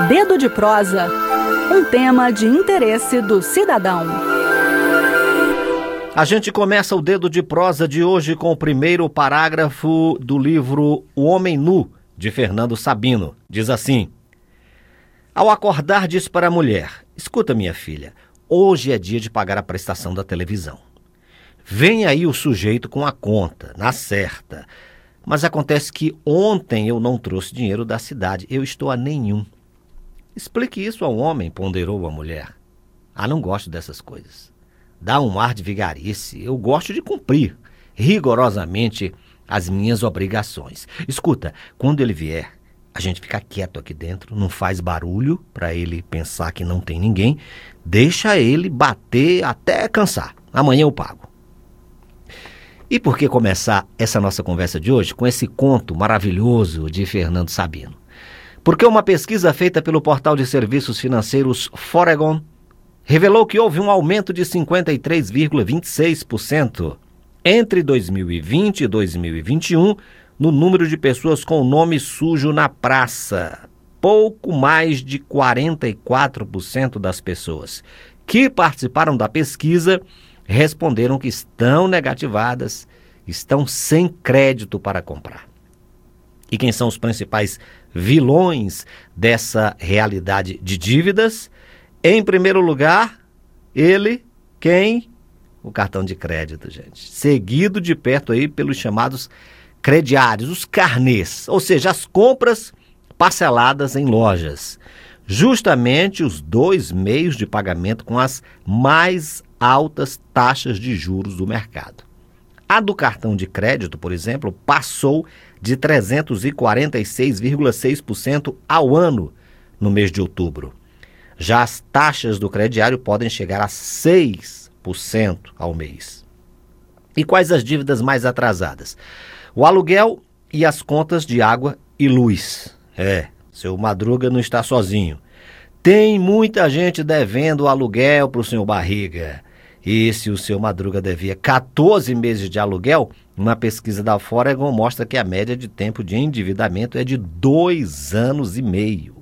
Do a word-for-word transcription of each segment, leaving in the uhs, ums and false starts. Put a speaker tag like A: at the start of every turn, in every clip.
A: Dedo de prosa, um tema de interesse do cidadão.
B: A gente começa o Dedo de Prosa de hoje com o primeiro parágrafo do livro O Homem Nu, de Fernando Sabino. Diz assim: ao acordar, diz para a mulher: escuta, minha filha, hoje é dia de pagar a prestação da televisão. Vem aí o sujeito com a conta, na certa. Mas acontece que ontem eu não trouxe dinheiro da cidade, eu estou a nenhum. Explique isso ao homem, ponderou a mulher. Ah, não gosto dessas coisas. Dá um ar de vigarice, eu gosto de cumprir rigorosamente as minhas obrigações. Escuta, quando ele vier, a gente fica quieto aqui dentro, não faz barulho para ele pensar que não tem ninguém, deixa ele bater até cansar. Amanhã eu pago. E por que começar essa nossa conversa de hoje com esse conto maravilhoso de Fernando Sabino? Porque uma pesquisa feita pelo portal de serviços financeiros Foregon revelou que houve um aumento de cinquenta e três vírgula vinte e seis por cento entre dois mil e vinte e dois mil e vinte e um no número de pessoas com o nome sujo na praça. Pouco mais de quarenta e quatro por cento das pessoas que participaram da pesquisa responderam que estão negativadas, estão sem crédito para comprar. E quem são os principais vilões dessa realidade de dívidas? Em primeiro lugar, ele, quem? O cartão de crédito, gente. Seguido de perto aí pelos chamados crediários, os carnês, ou seja, as compras parceladas em lojas. Justamente os dois meios de pagamento com as mais altas taxas de juros do mercado. A do cartão de crédito, por exemplo, passou de trezentos e quarenta e seis vírgula seis por cento ao ano no mês de outubro. Já as taxas do crediário podem chegar a seis por cento ao mês. E quais as dívidas mais atrasadas? O aluguel e as contas de água e luz. É, seu Madruga não está sozinho. Tem muita gente devendo aluguel para o senhor Barriga. E se o seu Madruga devia quatorze meses de aluguel, uma pesquisa da Foregon mostra que a média de tempo de endividamento é de dois anos e meio.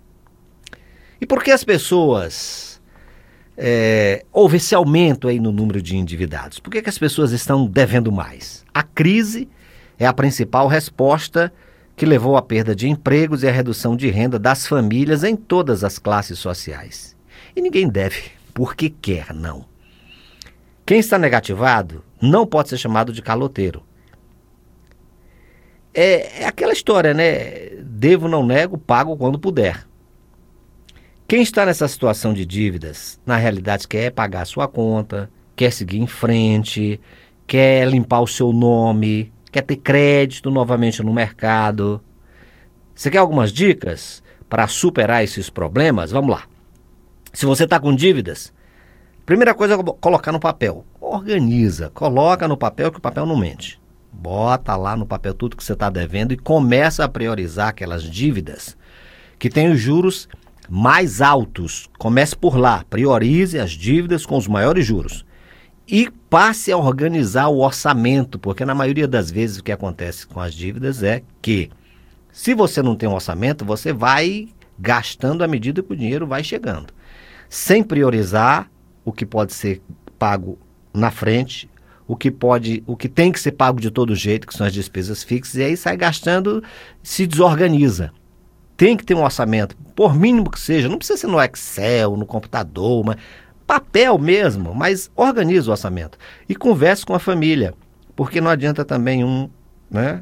B: E por que as pessoas... É, houve esse aumento aí no número de endividados? Por que, que as pessoas estão devendo mais? A crise é a principal resposta que levou à perda de empregos e à redução de renda das famílias em todas as classes sociais. E ninguém deve porque quer, não. Quem está negativado não pode ser chamado de caloteiro. É, é aquela história, né? Devo, não nego, pago quando puder. Quem está nessa situação de dívidas, na realidade quer pagar a sua conta, quer seguir em frente, quer limpar o seu nome, quer ter crédito novamente no mercado. Você quer algumas dicas para superar esses problemas? Vamos lá. Se você está com dívidas, primeira coisa é colocar no papel. Organiza, coloca no papel que o papel não mente. Bota lá no papel tudo que você está devendo e começa a priorizar aquelas dívidas que têm os juros mais altos. Comece por lá, priorize as dívidas com os maiores juros. E passe a organizar o orçamento, porque na maioria das vezes o que acontece com as dívidas é que se você não tem um orçamento, você vai gastando à medida que o dinheiro vai chegando. Sem priorizar o que pode ser pago na frente, o que pode, o que tem que ser pago de todo jeito, que são as despesas fixas, e aí sai gastando, se desorganiza. Tem que ter um orçamento, por mínimo que seja, não precisa ser no Excel, no computador, mas papel mesmo, mas organiza o orçamento. E converse com a família, porque não adianta também um, né,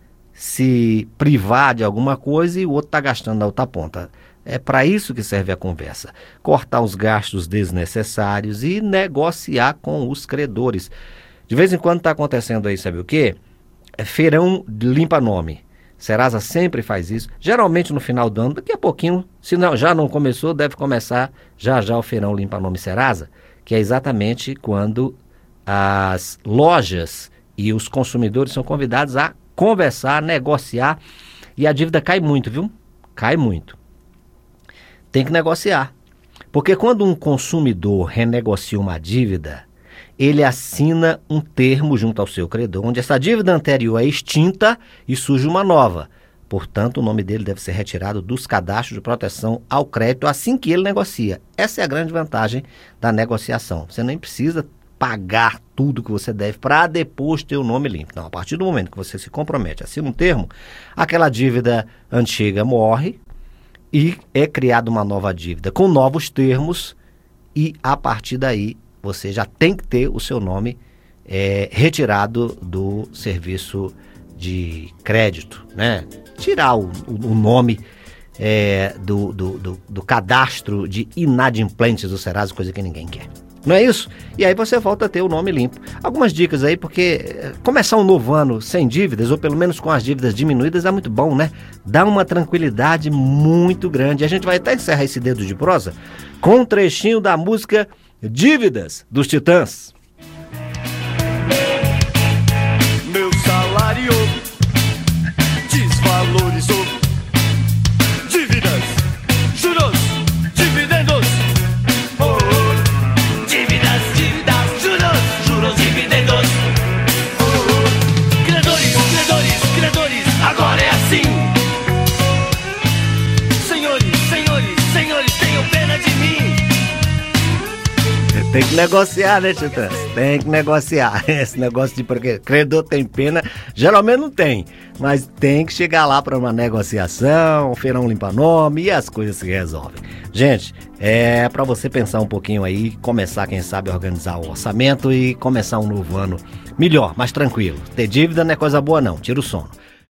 B: se privar de alguma coisa e o outro está gastando na outra ponta. É para isso que serve a conversa. Cortar os gastos desnecessários e negociar com os credores. De vez em quando está acontecendo aí, sabe o quê? É feirão de limpa-nome. Serasa sempre faz isso, geralmente no final do ano, daqui a pouquinho, se não, já não começou, deve começar já já o feirão limpa-nome Serasa, que é exatamente quando as lojas e os consumidores são convidados a conversar, negociar, e a dívida cai muito, viu? Cai muito. Tem que negociar, porque quando um consumidor renegocia uma dívida, ele assina um termo junto ao seu credor, onde essa dívida anterior é extinta e surge uma nova. Portanto, o nome dele deve ser retirado dos cadastros de proteção ao crédito assim que ele negocia. Essa é a grande vantagem da negociação. Você nem precisa pagar tudo que você deve para depois ter o nome limpo. Não, a partir do momento que você se compromete, assina um termo, aquela dívida antiga morre e é criada uma nova dívida com novos termos e a partir daí você já tem que ter o seu nome é, retirado do serviço de crédito, né? Tirar o, o nome é, do, do, do, do cadastro de inadimplentes do Serasa, coisa que ninguém quer. Não é isso? E aí você volta a ter o nome limpo. Algumas dicas aí, porque começar um novo ano sem dívidas, ou pelo menos com as dívidas diminuídas, é muito bom, né? Dá uma tranquilidade muito grande. A gente vai até encerrar esse dedo de prosa com um trechinho da música Dívidas, dos Titãs.
C: Meu salário desvalorizou. Dívidas, juros, dividendos. Oh, oh. Dívidas, dívidas, juros, juros, dividendos. Oh, oh. Credores, credores, credores, agora é assim. Senhores, senhores, senhores, tenham pena de mim.
B: Tem que negociar, né, Titãs? Tem que negociar. Esse negócio de porque credor tem pena, geralmente não tem. Mas tem que chegar lá para uma negociação, feirão limpa-nome e as coisas se resolvem. Gente, é para você pensar um pouquinho aí, começar, quem sabe, a organizar o orçamento e começar um novo ano melhor, mais tranquilo. Ter dívida não é coisa boa não, tira o sono.